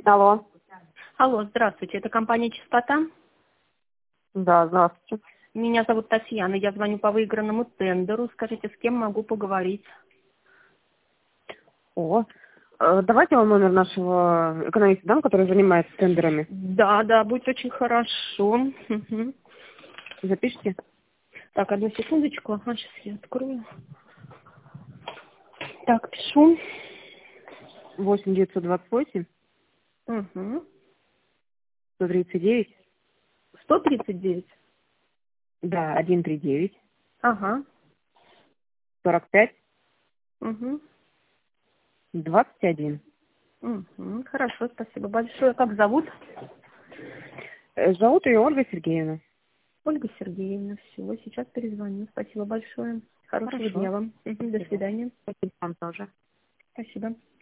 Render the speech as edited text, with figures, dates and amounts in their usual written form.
Алло. Алло, здравствуйте, это компания «Чистота». Да, здравствуйте. Меня зовут Татьяна, я звоню по выигранному тендеру. Скажите, с кем могу поговорить? Давайте вам номер нашего экономиста дам, который занимается тендерами. Да, будет очень хорошо. Мгм. Запишите. Так, одну секундочку. Сейчас я открою. Так, пишу. 8 928 Угу. 139. 139? Да, 139 Ага. 45 Угу. 21. Угу. Хорошо, спасибо большое. Как зовут? Зовут ее Ольга Сергеевна. Ольга Сергеевна. Всего, сейчас перезвоню. Спасибо большое. Хорошего Хорошо. дня вам. Мгм. До свидания. Спасибо вам тоже. Спасибо.